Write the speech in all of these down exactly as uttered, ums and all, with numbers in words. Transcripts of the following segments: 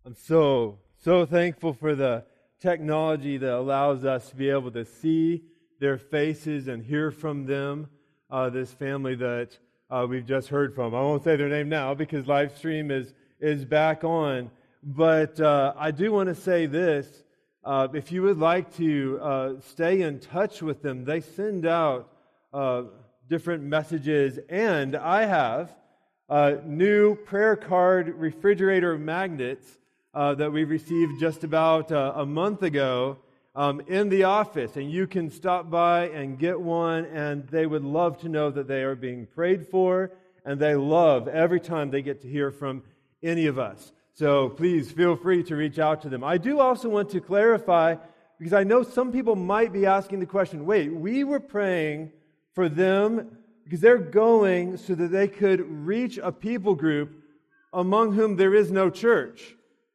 I'm so, so thankful for the technology that allows us to be able to see their faces and hear from them, uh, this family that uh, we've just heard from. I won't say their name now because live stream is, is back on, but uh, I do want to say this. Uh, if you would like to uh, stay in touch with them, they send out uh, different messages, and I have uh, new prayer card refrigerator magnets Uh, that we received just about uh, a month ago um, in the office. And you can stop by and get one, and they would love to know that they are being prayed for, and they love every time they get to hear from any of us. So please feel free to reach out to them. I do also want to clarify, because I know some people might be asking the question, wait, we were praying for them because they're going so that they could reach a people group among whom there is no church.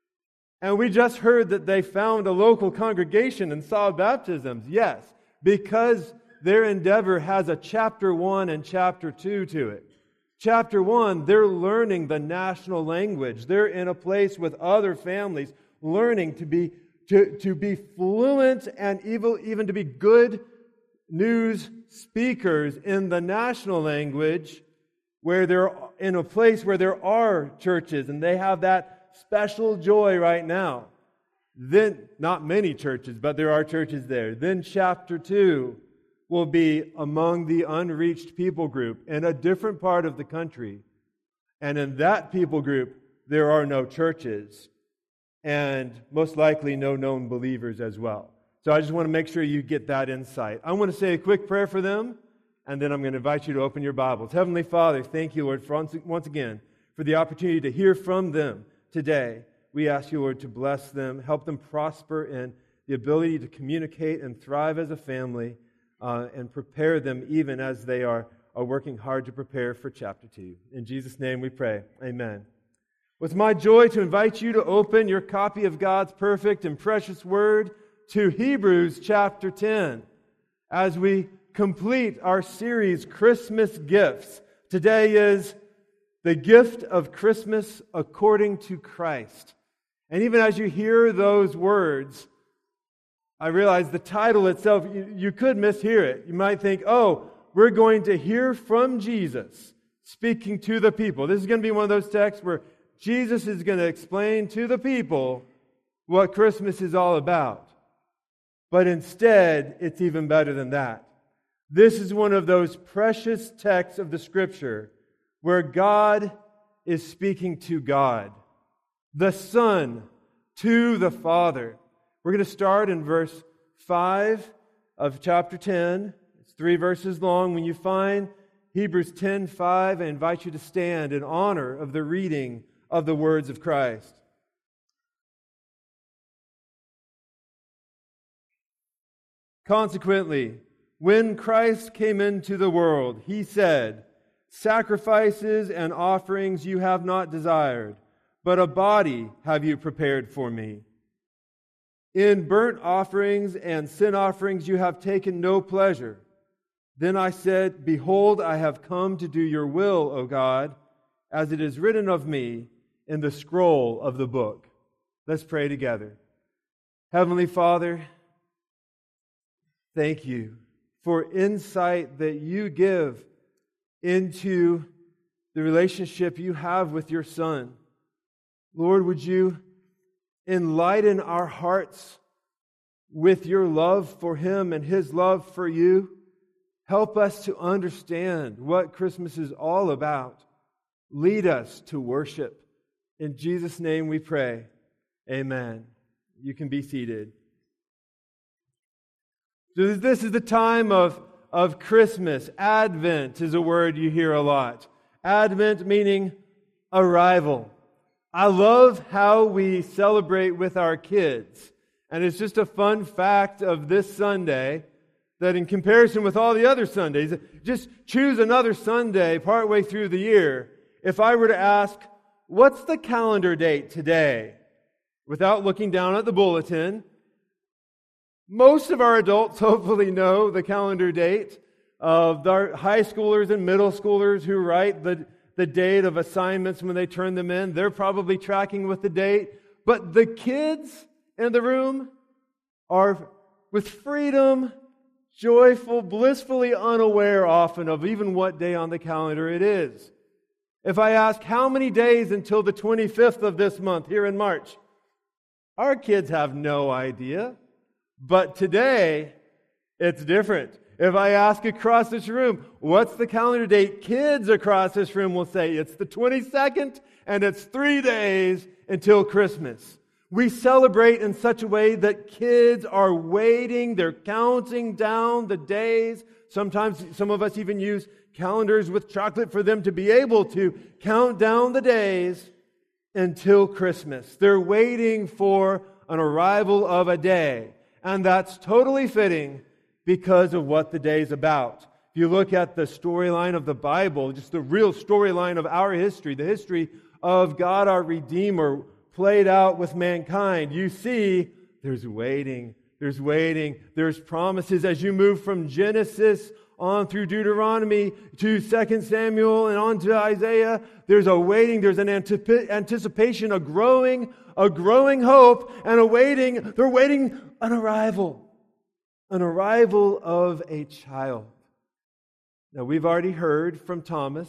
And we just heard that they found a local congregation and saw baptisms. Yes, because their endeavor has a chapter one and chapter two to it. Chapter one, they're learning the national language. They're in a place with other families, learning to be to, to be fluent and even, even to be good news speakers in the national language, where they're in a place where there are churches, and they have that special joy right now. Then, not many churches, but there are churches there. Then chapter two will be among the unreached people group in a different part of the country. And in that people group, there are no churches, and most likely no known believers as well. So I just want to make sure you get that insight. I want to say a quick prayer for them, and then I'm going to invite you to open your Bibles. Heavenly Father, thank you, Lord, for once again for the opportunity to hear from them today. We ask you, Lord, to bless them, help them prosper in the ability to communicate and thrive as a family, uh, and prepare them even as they are, are working hard to prepare for chapter two. In Jesus' name we pray. Amen. Well, it's my joy to invite you to open your copy of God's perfect and precious Word to Hebrews chapter ten as we complete our series, Christmas Gifts. Today is the gift of Christmas according to Christ. And even as you hear those words, I realize the title itself, you, you could mishear it. You might think, oh, we're going to hear from Jesus speaking to the people. This is going to be one of those texts where Jesus is going to explain to the people what Christmas is all about. But instead, it's even better than that. This is one of those precious texts of the Scripture where God is speaking to God, the Son to the Father. We're going to start in verse five of chapter ten. It's three verses long. When you find Hebrews ten five, I invite you to stand in honor of the reading of the words of Christ. Consequently, when Christ came into the world, He said, "Sacrifices and offerings you have not desired, but a body have you prepared for me. In burnt offerings and sin offerings you have taken no pleasure. Then I said, Behold, I have come to do your will, O God, as it is written of me in the scroll of the book." Let's pray together. Heavenly Father, thank you for insight that you give into the relationship you have with your Son. Lord, would you enlighten our hearts with your love for Him and His love for you? Help us to understand what Christmas is all about. Lead us to worship. In Jesus' name we pray. Amen. You can be seated. So this is the time of, of Christmas. Advent is a word you hear a lot. Advent meaning arrival. I love how we celebrate with our kids. And it's just a fun fact of this Sunday that in comparison with all the other Sundays, just choose another Sunday partway through the year. If I were to ask, what's the calendar date today? Without looking down at the bulletin, most of our adults hopefully know the calendar date of our high schoolers and middle schoolers who write the, the date of assignments when they turn them in. They're probably tracking with the date. But the kids in the room are with freedom, joyful, blissfully unaware often of even what day on the calendar it is. If I ask how many days until the twenty-fifth of this month here in March, our kids have no idea. But today, it's different. If I ask across this room, what's the calendar date? Kids across this room will say it's the twenty-second and it's three days until Christmas. We celebrate in such a way that kids are waiting, they're counting down the days. Sometimes some of us even use calendars with chocolate for them to be able to count down the days until Christmas. They're waiting for an arrival of a day. And that's totally fitting because of what the day is about. If you look at the storyline of the Bible, just the real storyline of our history, the history of God our Redeemer played out with mankind, you see there's waiting, there's waiting, there's promises as you move from Genesis on through Deuteronomy to Second Samuel and on to Isaiah. There's a waiting, there's an antip- anticipation, a growing, a growing hope, and a waiting, they're waiting an arrival, an arrival of a child. Now we've already heard from Thomas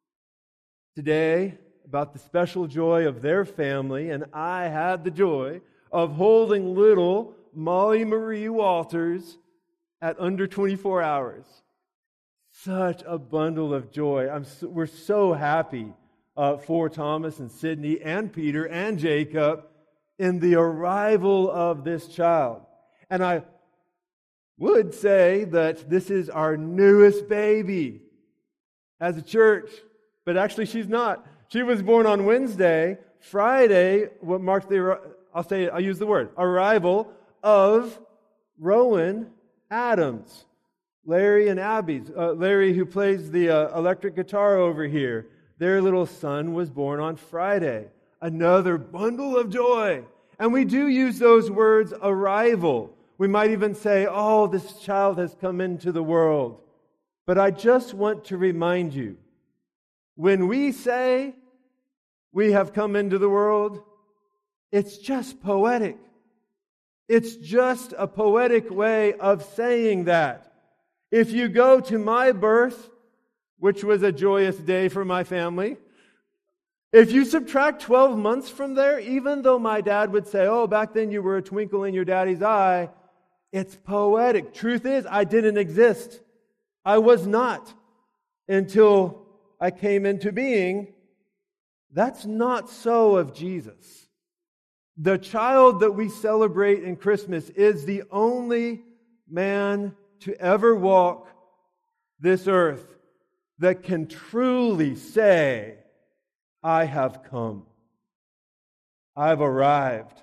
today about the special joy of their family, and I had the joy of holding little Molly Marie Walters at under twenty-four hours. Such a bundle of joy. I'm so, we're so happy uh, for Thomas and Sydney and Peter and Jacob in the arrival of this child. And I would say that this is our newest baby as a church, but actually she's not. She was born on Wednesday. Friday, what marks the, I'll say, I'll use the word, arrival of Rowan Adams. Larry and Abby's. Uh, Larry, who plays the uh, electric guitar over here, their little son was born on Friday. Another bundle of joy. And we do use those words, arrival. We might even say, oh, this child has come into the world. But I just want to remind you, when we say we have come into the world, it's just poetic. It's just a poetic way of saying that. If you go to my birth, which was a joyous day for my family, if you subtract twelve months from there, even though my dad would say, oh, back then you were a twinkle in your daddy's eye, it's poetic. Truth is, I didn't exist. I was not until I came into being. That's not so of Jesus. The child that we celebrate in Christmas is the only man to ever walk this earth that can truly say, I have come. I've arrived.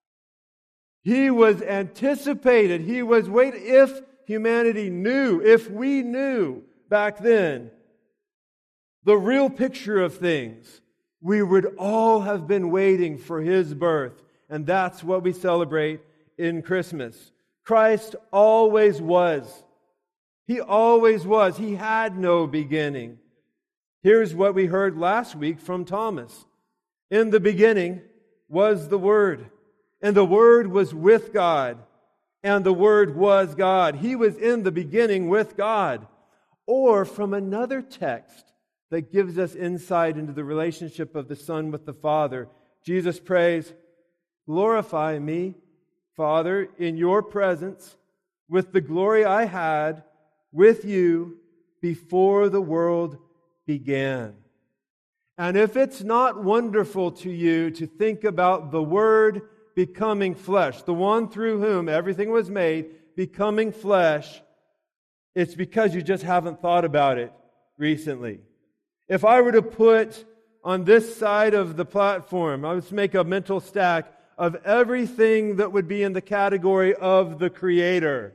He was anticipated. He was waiting. If humanity knew, if we knew back then the real picture of things, we would all have been waiting for His birth. And that's what we celebrate in Christmas. Christ always was. He always was. He had no beginning. Here's what we heard last week from Thomas. In the beginning was the Word, and the Word was with God, and the Word was God. He was in the beginning with God. Or from another text that gives us insight into the relationship of the Son with the Father, Jesus prays, glorify me, Father, in your presence with the glory I had with you before the world began. And if it's not wonderful to you to think about the Word becoming flesh, the one through whom everything was made, becoming flesh, it's because you just haven't thought about it recently. If I were to put on this side of the platform, I would make a mental stack of everything that would be in the category of the Creator.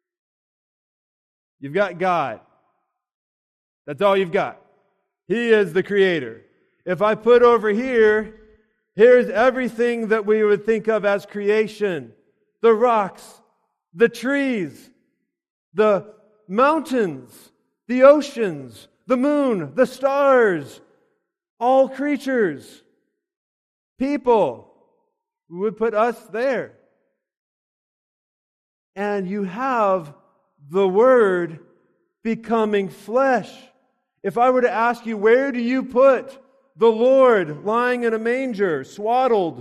You've got God. That's all you've got. He is the Creator. If I put over here, here's everything that we would think of as creation. The rocks, the trees, the mountains, the oceans, the moon, the stars, all creatures, people. who would put us there. And you have the Word becoming flesh. If I were to ask you, where do you put the Lord lying in a manger, swaddled?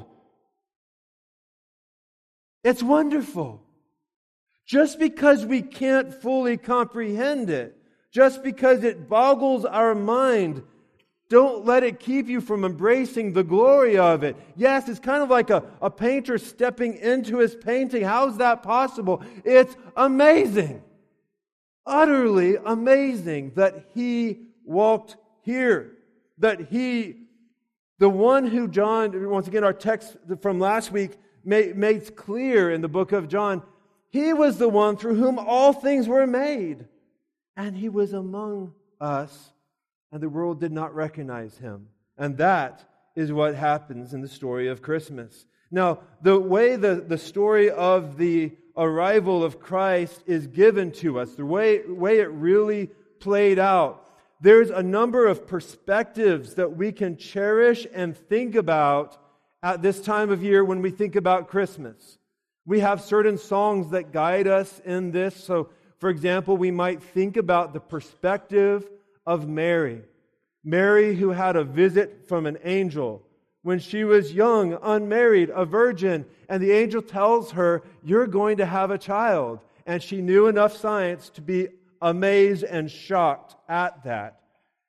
It's wonderful. Just because we can't fully comprehend it, just because it boggles our mind, don't let it keep you from embracing the glory of it. Yes, it's kind of like a, a painter stepping into his painting. How's that possible? It's amazing. Utterly amazing that He walked here. That He, the one who John, once again our text from last week made, makes clear in the book of John, He was the one through whom all things were made. And He was among us, and the world did not recognize Him. And that is what happens in the story of Christmas. Now, the way the, the story of the arrival of Christ is given to us, the way, way it really played out, there's a number of perspectives that we can cherish and think about at this time of year when we think about Christmas. We have certain songs that guide us in this. So, for example, we might think about the perspective of Mary. Mary, who had a visit from an angel when she was young, unmarried, a virgin, and the angel tells her, you're going to have a child. And she knew enough science to be amazed and shocked at that.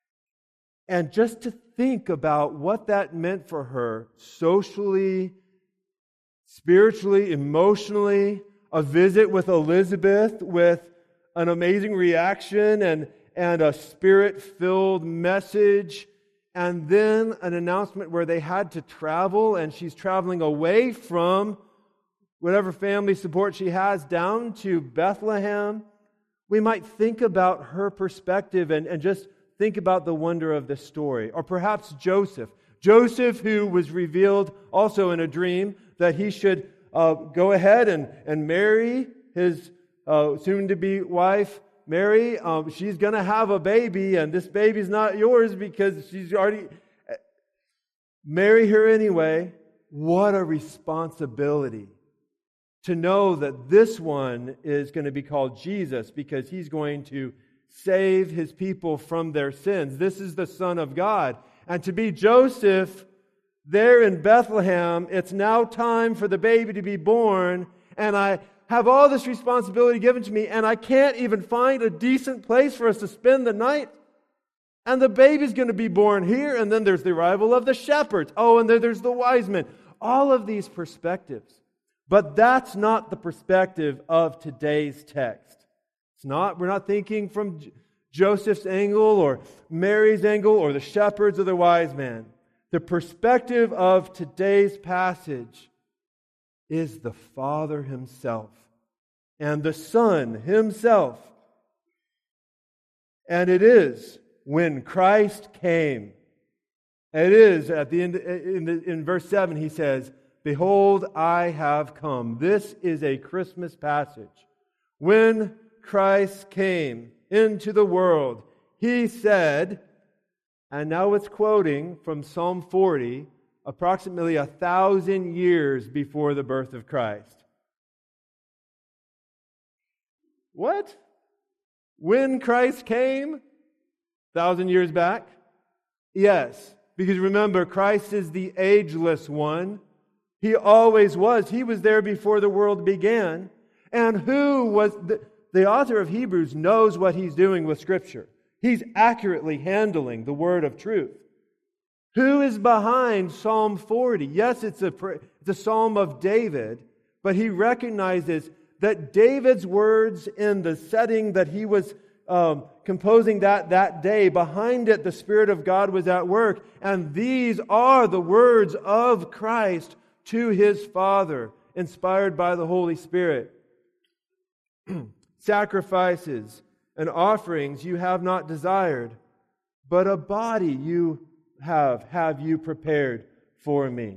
And just to think about what that meant for her socially, spiritually, emotionally, a visit with Elizabeth with an amazing reaction and, and a spirit-filled message, and then an announcement where they had to travel, and she's traveling away from whatever family support she has down to Bethlehem. We might think about her perspective and, and just think about the wonder of this story. Or perhaps Joseph. Joseph, who was revealed also in a dream that he should uh, go ahead and, and marry his uh, soon-to-be wife, Mary. Um, she's going to have a baby, and this baby's not yours because she's already... Marry her anyway. What a responsibility to know that this one is going to be called Jesus because He's going to save His people from their sins. This is the Son of God. And to be Joseph there in Bethlehem, it's now time for the baby to be born, and I have all this responsibility given to me, and I can't even find a decent place for us to spend the night. And the baby's going to be born here, and then there's the arrival of the shepherds. Oh, and then there's the wise men. All of these perspectives. But that's not the perspective of today's text. It's not, we're not thinking from J- Joseph's angle or Mary's angle or the shepherds or the wise men. The perspective of today's passage is the Father Himself and the Son Himself. And it is when Christ came. It is at the end in, the, in verse seven He says, "Behold, I have come." This is a Christmas passage. When Christ came into the world, He said, and now it's quoting from Psalm forty, approximately a thousand years before the birth of Christ. What? When Christ came? A thousand years back? Yes, because remember, Christ is the ageless one. He always was. He was there before the world began. And who was... The, the author of Hebrews knows what he's doing with Scripture. He's accurately handling the word of truth. Who is behind Psalm forty? Yes, it's a, it's a psalm of David, but he recognizes that David's words in the setting that he was um, composing that, that day, behind it the Spirit of God was at work, and these are the words of Christ to His Father, inspired by the Holy Spirit. Sacrifices and offerings you have not desired, but a body you have, have you prepared for me.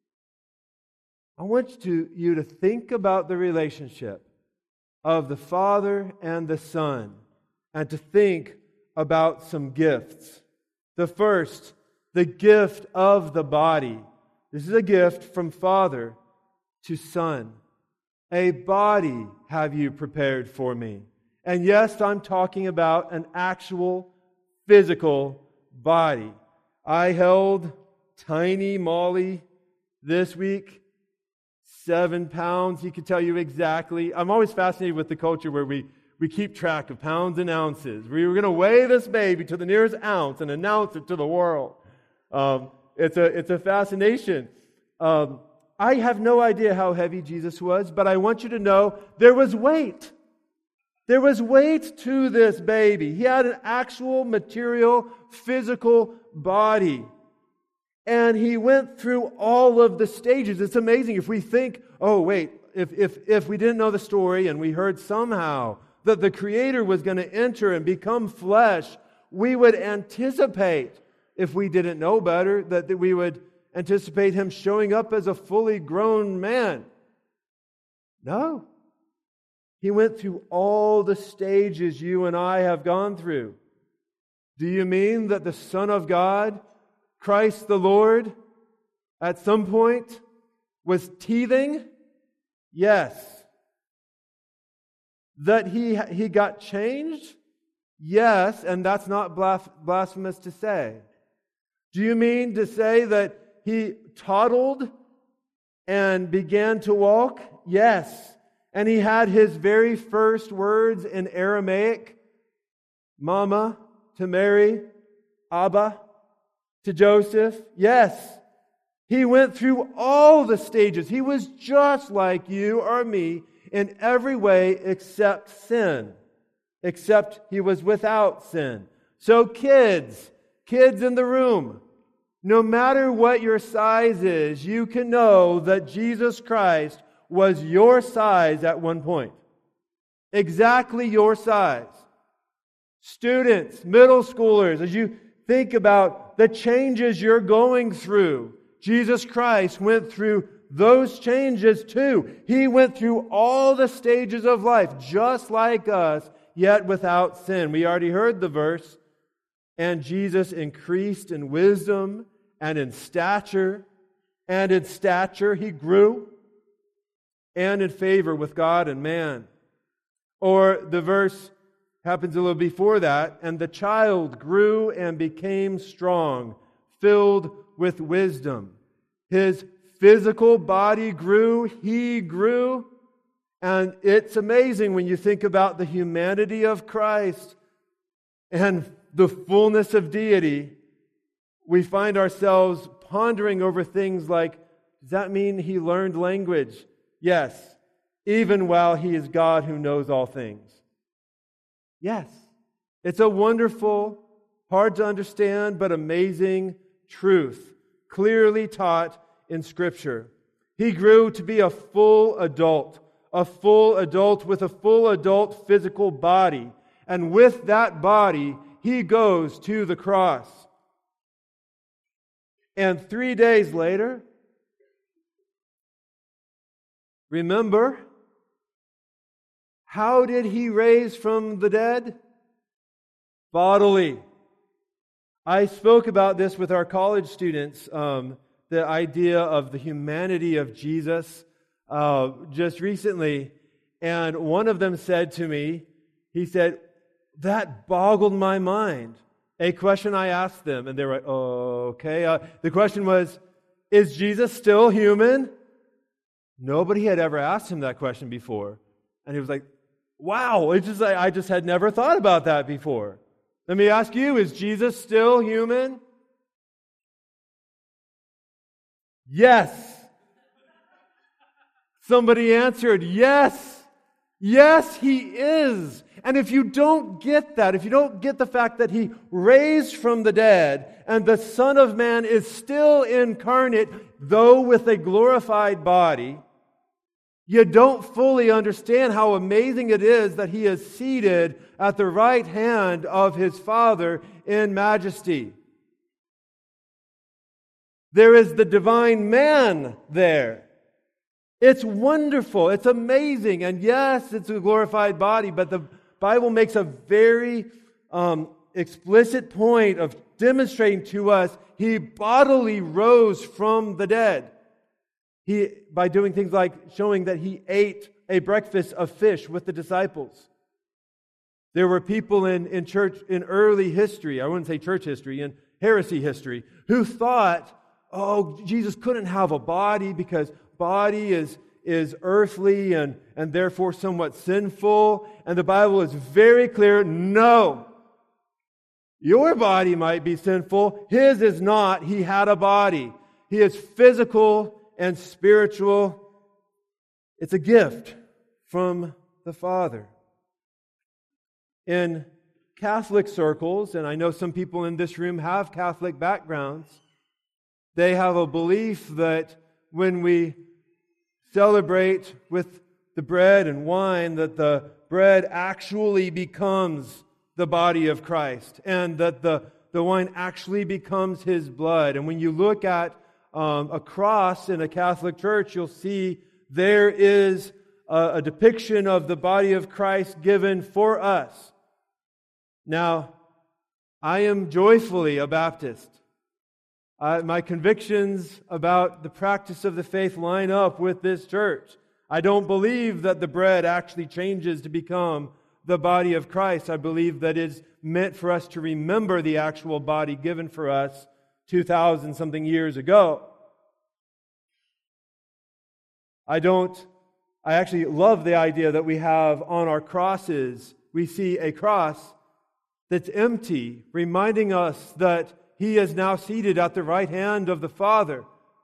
I want you, you to think about the relationship of the Father and the Son, and to think about some gifts. The first, the gift of the body. This is a gift from Father. to son. A body have you prepared for me. And yes, I'm talking about an actual physical body. I held tiny Molly this week, seven pounds. He could tell you exactly. I'm always fascinated with the culture where we, we keep track of pounds and ounces. We were going to weigh this baby to the nearest ounce and announce it to the world. Um, it's a it's a fascination. Um, I have no idea how heavy Jesus was, but I want you to know there was weight. There was weight to this baby. He had an actual material, physical body. And he went through all of the stages. It's amazing if we think, oh wait, if if if we didn't know the story and we heard somehow that the Creator was going to enter and become flesh, we would anticipate, if we didn't know better, that, that we would anticipate Him showing up as a fully grown man. No. He went through all the stages you and I have gone through. Do you mean that the Son of God, Christ the Lord, at some point was teething? Yes. That he, he got changed? Yes, and that's not blasphemous to say. Do you mean to say that he toddled and began to walk? Yes. And he had his very first words in Aramaic, Mama, to Mary, Abba, to Joseph. Yes. He went through all the stages. He was just like you or me in every way except sin. Except he was without sin. So kids, kids in the room, no matter what your size is, you can know that Jesus Christ was your size at one point. Exactly your size. Students, middle schoolers, as you think about the changes you're going through, Jesus Christ went through those changes too. He went through all the stages of life, just like us, yet without sin. We already heard the verse. And Jesus increased in wisdom and in stature. And in stature He grew. And in favor with God and man. Or the verse happens a little before that. And the child grew and became strong, filled with wisdom. His physical body grew. He grew. And it's amazing when you think about the humanity of Christ and the fullness of deity. We find ourselves pondering over things like, does that mean He learned language? Yes, even while He is God who knows all things. Yes, it's a wonderful, hard to understand, but amazing truth, clearly taught in Scripture. He grew to be a full adult, a full adult with a full adult physical body. And with that body, He goes to the cross. And three days later, remember, how did He raise from the dead? Bodily. I spoke about this with our college students, um, the idea of the humanity of Jesus uh, just recently. And one of them said to me, he said, that boggled my mind. A question I asked them, and they were like, oh, okay. Uh, the question was, is Jesus still human? Nobody had ever asked him that question before. And he was like, wow, it's just like, I just had never thought about that before. Let me ask you, is Jesus still human? Yes. Somebody answered, yes. Yes, He is. And if you don't get that, if you don't get the fact that He raised from the dead and the Son of Man is still incarnate, though with a glorified body, you don't fully understand how amazing it is that He is seated at the right hand of His Father in majesty. There is the divine man there. It's wonderful. It's amazing. And yes, it's a glorified body, but the Bible makes a very um, explicit point of demonstrating to us He bodily rose from the dead. He, by doing things like showing that He ate a breakfast of fish with the disciples. There were people in, in church, in early history, I wouldn't say church history, in heresy history, who thought, oh, Jesus couldn't have a body because body is, is earthly and, and therefore somewhat sinful. And the Bible is very clear, no. Your body might be sinful. His is not. He had a body. He is physical and spiritual. It's a gift from the Father. In Catholic circles, and I know some people in this room have Catholic backgrounds, they have a belief that when we celebrate with the bread and wine, that the bread actually becomes the body of Christ, and that the, the wine actually becomes His blood. And when you look at um, a cross in a Catholic church, you'll see there is a, a depiction of the body of Christ given for us. Now, I am joyfully a Baptist. Uh, my convictions about the practice of the faith line up with this church. I don't believe that the bread actually changes to become the body of Christ. I believe that it's meant for us to remember the actual body given for us two thousand something years ago. I don't, I actually love the idea that we have on our crosses, we see a cross that's empty, reminding us that He is now seated at the right hand of the Father.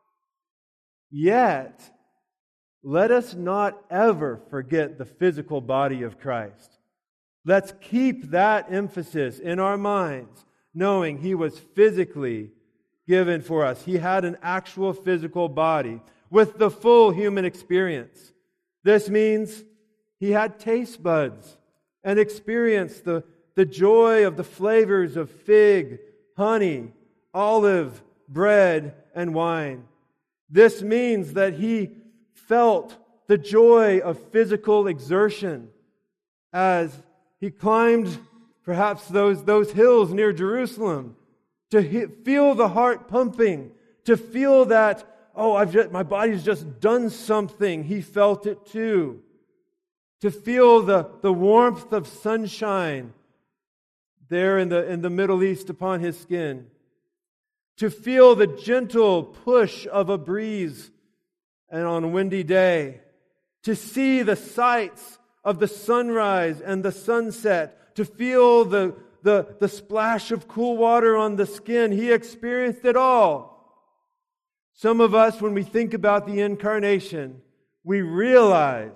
Yet, let us not ever forget the physical body of Christ. Let's keep that emphasis in our minds, knowing He was physically given for us. He had an actual physical body with the full human experience. This means He had taste buds and experienced the, the joy of the flavors of fig, honey, olive, bread, and wine. This means that He felt the joy of physical exertion as He climbed perhaps those, those hills near Jerusalem to he, feel the heart pumping, to feel that, oh, I've just, my body's just done something. He felt it too. To feel the, the warmth of sunshine there in the, in the Middle East upon His skin. To feel the gentle push of a breeze and on a windy day. To see the sights of the sunrise and the sunset. To feel the, the, the splash of cool water on the skin. He experienced it all. Some of us, when we think about the incarnation, we realize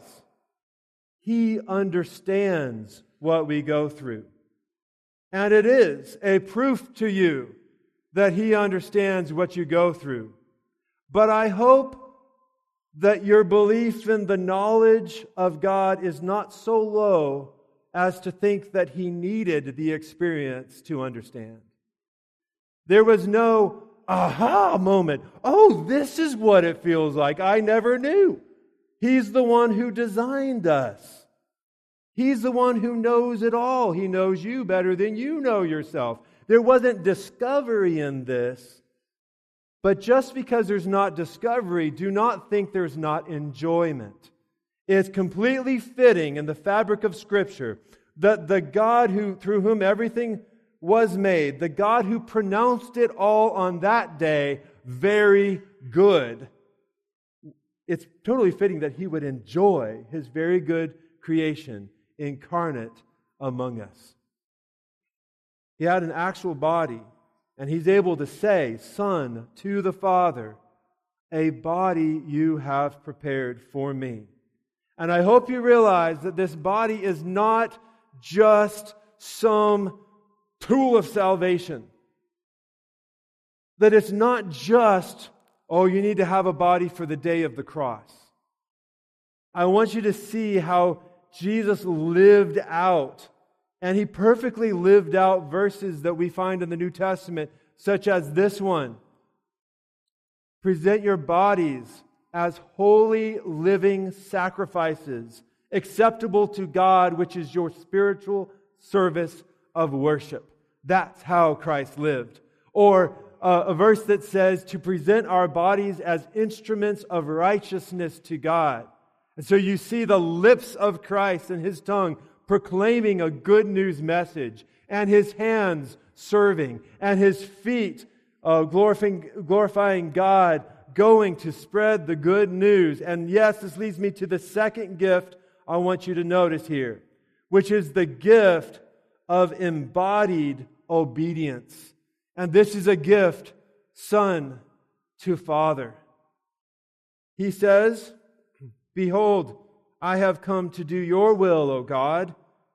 He understands what we go through. And it is a proof to you that He understands what you go through. But I hope that your belief in the knowledge of God is not so low as to think that He needed the experience to understand. There was no aha moment. Oh, this is what it feels like. I never knew. He's the one who designed us. He's the one who knows it all. He knows you better than you know yourself. There wasn't discovery in this. But just because there's not discovery, do not think there's not enjoyment. It's completely fitting in the fabric of Scripture that the God who through whom everything was made, the God who pronounced it all on that day, very good. It's totally fitting that He would enjoy His very good creation incarnate among us. He had an actual body, and He's able to say, Son, to the Father, a body you have prepared for me. And I hope you realize that this body is not just some tool of salvation. That it's not just, oh, you need to have a body for the day of the cross. I want you to see how Jesus lived out, and He perfectly lived out verses that we find in the New Testament, such as this one. Present your bodies as holy living sacrifices, acceptable to God, which is your spiritual service of worship. That's how Christ lived. Or uh, a verse that says to present our bodies as instruments of righteousness to God. And so you see the lips of Christ and His tongue proclaiming a good news message, and His hands serving, and His feet uh, glorifying, glorifying God, going to spread the good news. And yes, this leads me to the second gift I want you to notice here, which is the gift of embodied obedience. And this is a gift, Son to Father. He says, "Behold, I have come to do your will, O God."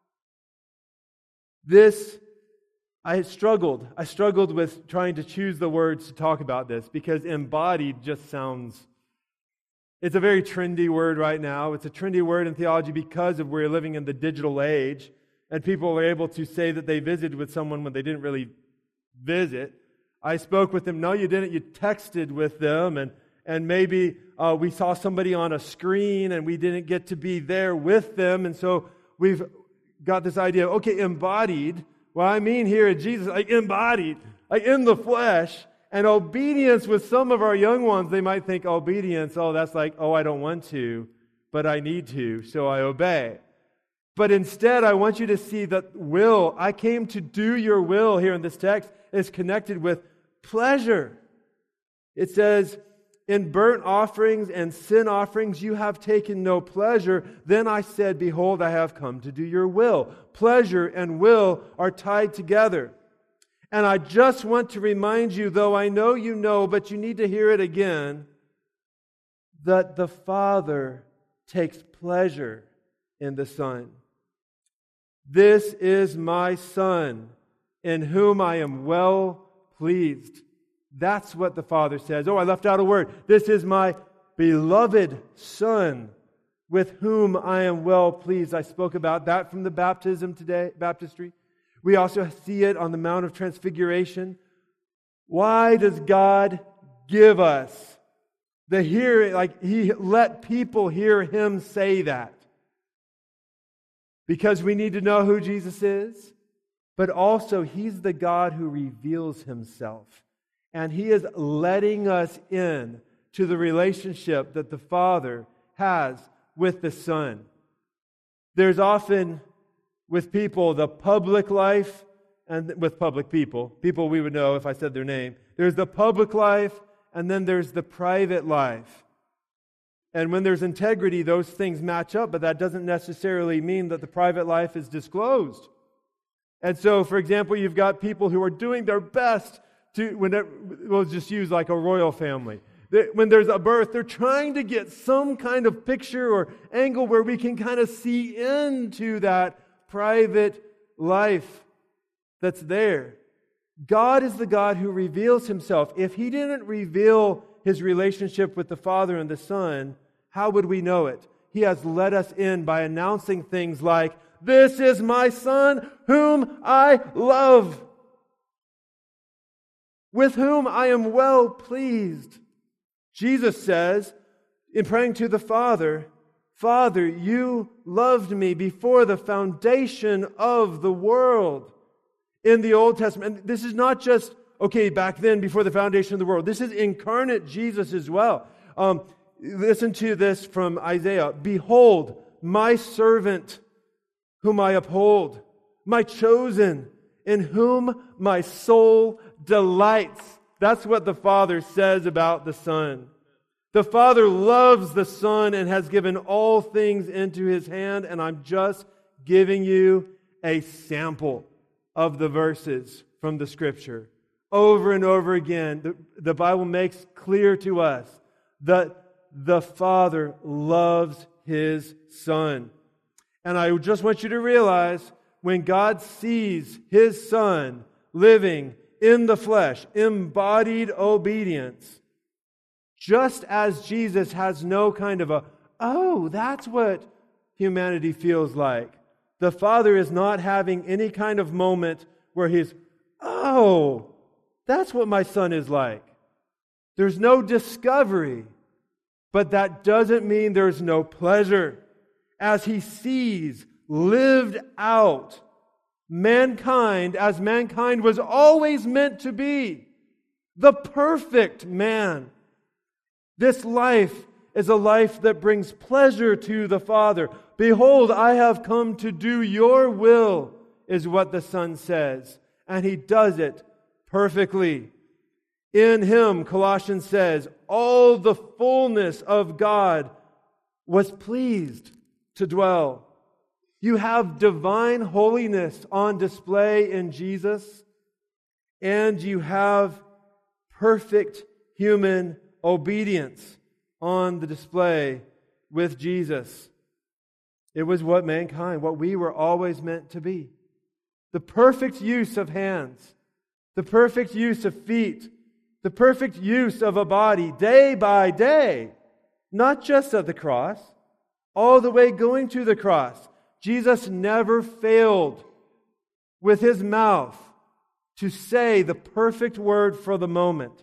This, I struggled. I struggled with trying to choose the words to talk about this because embodied just sounds, it's a very trendy word right now. It's a trendy word in theology because of we're living in the digital age, and people are able to say that they visited with someone when they didn't really visit. I spoke with them. No, you didn't. You texted with them, and and maybe uh, we saw somebody on a screen, and we didn't get to be there with them, and so we've got this idea. Okay, embodied. What I mean here is Jesus, like embodied, like in the flesh, and obedience. With some of our young ones, they might think obedience. Oh, that's like, oh, I don't want to, but I need to, so I obey. But instead, I want you to see that will, I came to do your will here in this text, is connected with pleasure. It says, "In burnt offerings and sin offerings you have taken no pleasure. Then I said, behold, I have come to do your will." Pleasure and will are tied together. And I just want to remind you, though I know you know, but you need to hear it again, that the Father takes pleasure in the Son. "This is my Son, in whom I am well pleased." That's what the Father says. Oh, I left out a word. "This is my beloved Son, with whom I am well pleased." I spoke about that from the baptism today, baptistry. We also see it on the Mount of Transfiguration. Why does God give us the hearing? Like He let people hear Him say that. Because we need to know who Jesus is, but also He's the God who reveals Himself. And He is letting us in to the relationship that the Father has with the Son. There's often, with people, the public life, and with public people, people we would know if I said their name. There's the public life, and then there's the private life. And when there's integrity, those things match up, but that doesn't necessarily mean that the private life is disclosed. And so, for example, you've got people who are doing their best to, when it, we'll just use like a royal family. They, when there's a birth, they're trying to get some kind of picture or angle where we can kind of see into that private life that's there. God is the God who reveals Himself. If He didn't reveal His relationship with the Father and the Son, how would we know it? He has let us in by announcing things like, "This is my Son, whom I love, with whom I am well pleased." Jesus says, in praying to the Father, "Father, you loved me before the foundation of the world." In the Old Testament, and this is not just, okay, back then before the foundation of the world. This is incarnate Jesus as well. Um, listen to this from Isaiah. "Behold, my servant, whom I uphold, my chosen, in whom my soul delights." That's what the Father says about the Son. The Father loves the Son and has given all things into His hand, and I'm just giving you a sample of the verses from the Scripture. Over and over again, the, the Bible makes clear to us that the Father loves His Son. And I just want you to realize, when God sees His Son living in the flesh, embodied obedience, just as Jesus has no kind of a, oh, that's what humanity feels like. The Father is not having any kind of moment where He's, oh, that's what my Son is like. There's no discovery, but that doesn't mean there's no pleasure. As He sees lived out mankind as mankind was always meant to be. the perfect man. This life is a life that brings pleasure to the Father. Behold, I have come to do your will, is what the Son says. And He does it perfectly. In Him, Colossians says, all the fullness of God was pleased to dwell. You have divine holiness on display in Jesus, and you have perfect human obedience on the display with Jesus. It was what mankind, what we were always meant to be. The perfect use of hands, the perfect use of feet, the perfect use of a body day by day, not just at the cross, all the way going to the cross. Jesus never failed with His mouth to say the perfect word for the moment.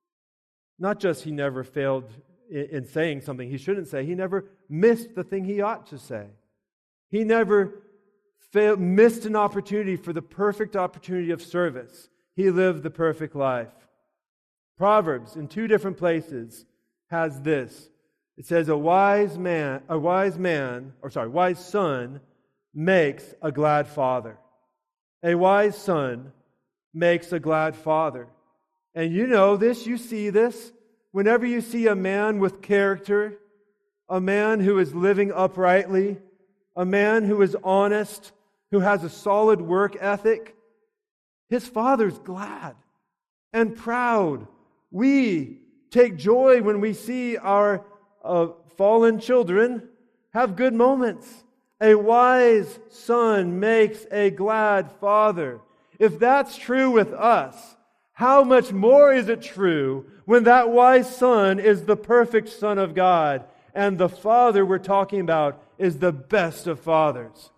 Not just He never failed in saying something He shouldn't say, He never missed the thing He ought to say. He never failed, missed an opportunity for the perfect opportunity of service. He lived the perfect life. Proverbs, in two different places, has this. It says, a wise man, a wise man, or sorry, wise son makes a glad father. A wise son makes a glad father. And you know this, you see this. Whenever you see a man with character, a man who is living uprightly, a man who is honest, who has a solid work ethic, his father's glad and proud. We take joy when we see our uh, fallen children have good moments. A wise son makes a glad father. If that's true with us, how much more is it true when that wise son is the perfect Son of God and the Father we're talking about is the best of fathers?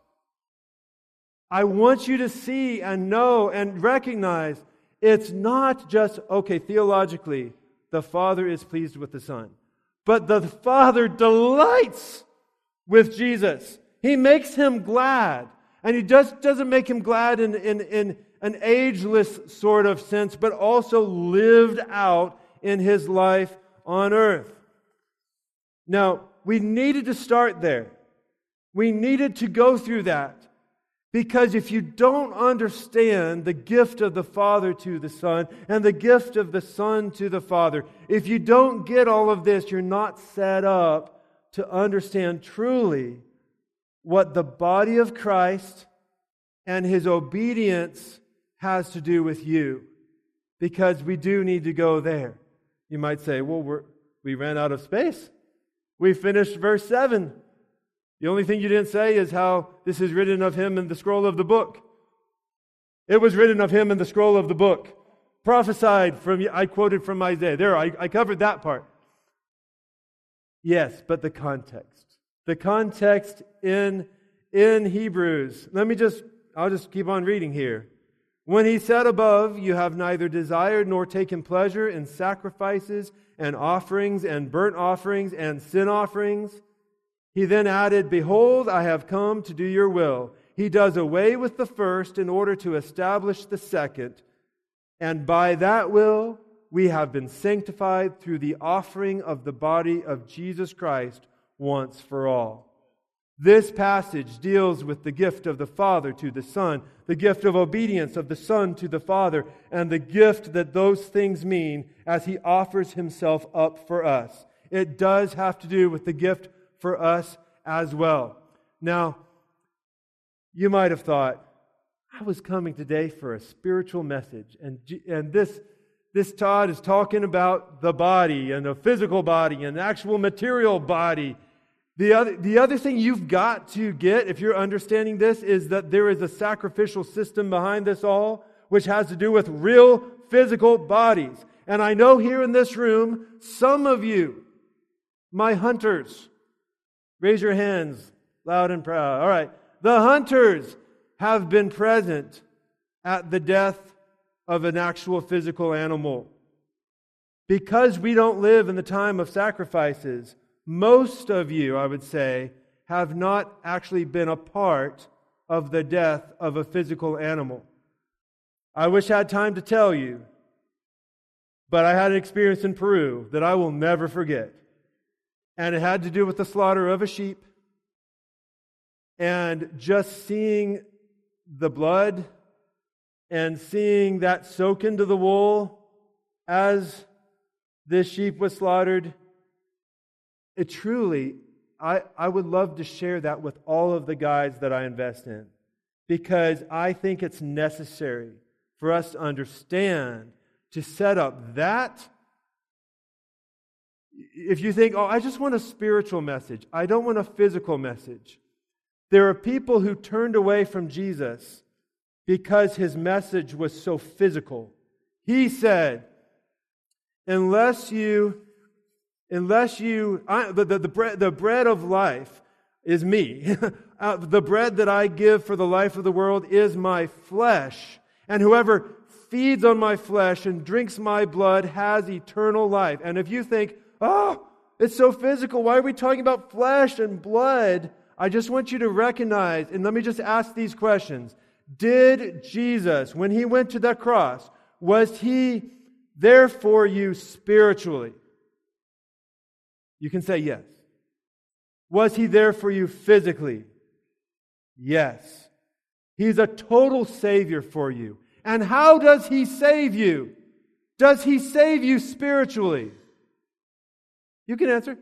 I want you to see and know and recognize it's not just, okay, theologically, the Father is pleased with the Son, but the Father delights with Jesus. He makes Him glad. And He just doesn't make Him glad in, in, in an ageless sort of sense, but also lived out in His life on earth. Now, we needed to start there. We needed to go through that. Because if you don't understand the gift of the Father to the Son and the gift of the Son to the Father, if you don't get all of this, you're not set up to understand truly what the body of Christ and His obedience has to do with you. Because we do need to go there. You might say, well, we're, we ran out of space. We finished verse seven. The only thing you didn't say is how this is written of Him in the scroll of the book. It was written of Him in the scroll of the book. Prophesied from, I quoted from Isaiah. There, I, I covered that part. Yes, but the context. The context in, in Hebrews. Let me just, I'll just keep on reading here. When He said above, you have neither desired nor taken pleasure in sacrifices and offerings and burnt offerings and sin offerings. He then added, behold, I have come to do your will. He does away with the first in order to establish the second. And by that will, we have been sanctified through the offering of the body of Jesus Christ once for all. This passage deals with the gift of the Father to the Son, the gift of obedience of the Son to the Father, and the gift that those things mean as He offers Himself up for us. It does have to do with the gift for us as well. Now, you might have thought, I was coming today for a spiritual message, and, and this, this Todd is talking about the body and a physical body and an actual material body. The other, the other thing you've got to get, if you're understanding this, is that there is a sacrificial system behind this all, which has to do with real physical bodies. And I know here in this room, some of you, my hunters, raise your hands loud and proud. All right. The hunters have been present at the death of an actual physical animal. Because we don't live in the time of sacrifices, most of you, I would say, have not actually been a part of the death of a physical animal. I wish I had time to tell you, but I had an experience in Peru that I will never forget. And it had to do with the slaughter of a sheep. And just seeing the blood and seeing that soak into the wool as this sheep was slaughtered, it truly, I, I would love to share that with all of the guides that I invest in, because I think it's necessary for us to understand, to set up that. If you think, oh, I just want a spiritual message, I don't want a physical message. There are people who turned away from Jesus because His message was so physical. He said, unless you, unless you, I, the, the, the, bread, the bread of life is me. uh, the bread that I give for the life of the world is my flesh. And whoever feeds on my flesh and drinks my blood has eternal life. And if you think, oh, it's so physical, why are we talking about flesh and blood? I just want you to recognize, and let me just ask these questions. Did Jesus, when He went to the cross, was He there for you spiritually? You can say yes. Was He there for you physically? Yes. He's a total Savior for you. And how does He save you? Does He save you spiritually? You can answer.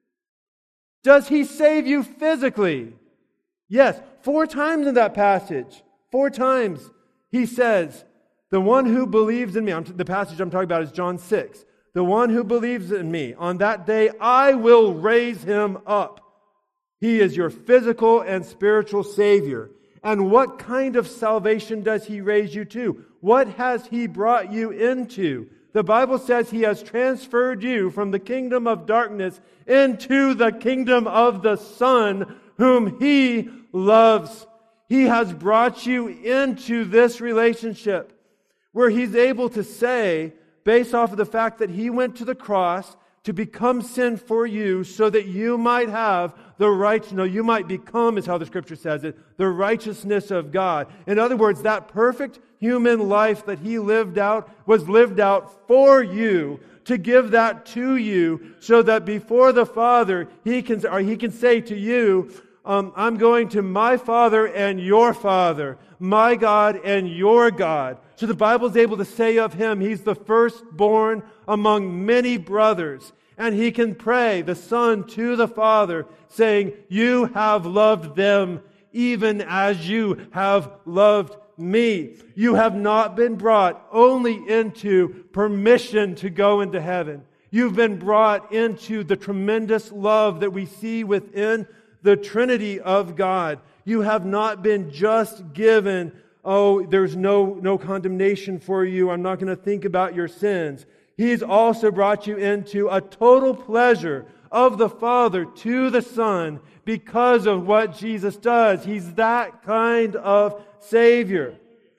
Does He save you physically? Yes. Four times in that passage, four times He says, the one who believes in me, I'm, the passage I'm talking about is John six. The one who believes in me, on that day I will raise him up. He is your physical and spiritual Savior. And what kind of salvation does He raise you to? What has He brought you into? The Bible says He has transferred you from the kingdom of darkness into the kingdom of the Son whom He loves. He has brought you into this relationship where He's able to say, based off of the fact that He went to the cross to become sin for you so that you might have the right, no, you might become, is how the Scripture says it, the righteousness of God. In other words, that perfect human life that He lived out was lived out for you, to give that to you so that before the Father, He can, or He can say to you, um, I'm going to my Father and your Father, my God and your God. So the Bible is able to say of Him, He's the firstborn among many brothers. And He can pray, the Son to the Father, saying, you have loved them even as you have loved me. You have not been brought only into permission to go into heaven. You've been brought into the tremendous love that we see within the Trinity of God. You have not been just given, oh, there's no, no condemnation for you, I'm not going to think about your sins. He's also brought you into a total pleasure of the Father to the Son because of what Jesus does. He's that kind of Savior.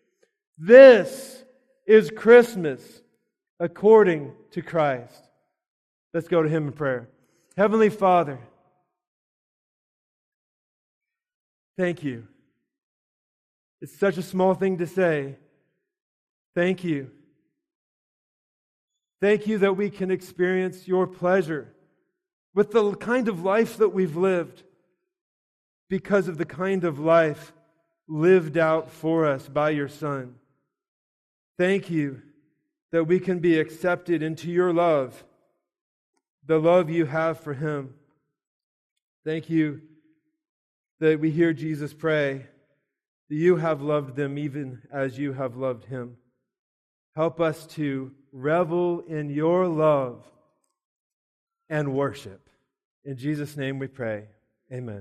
This is Christmas according to Christ. Let's go to Him in prayer. Heavenly Father, thank You. It's such a small thing to say. Thank You. Thank You that we can experience Your pleasure with the kind of life that we've lived because of the kind of life lived out for us by Your Son. Thank You that we can be accepted into Your love, the love You have for Him. Thank You that we hear Jesus pray, that You have loved them even as You have loved Him. Help us to revel in Your love and worship. In Jesus' name we pray. Amen.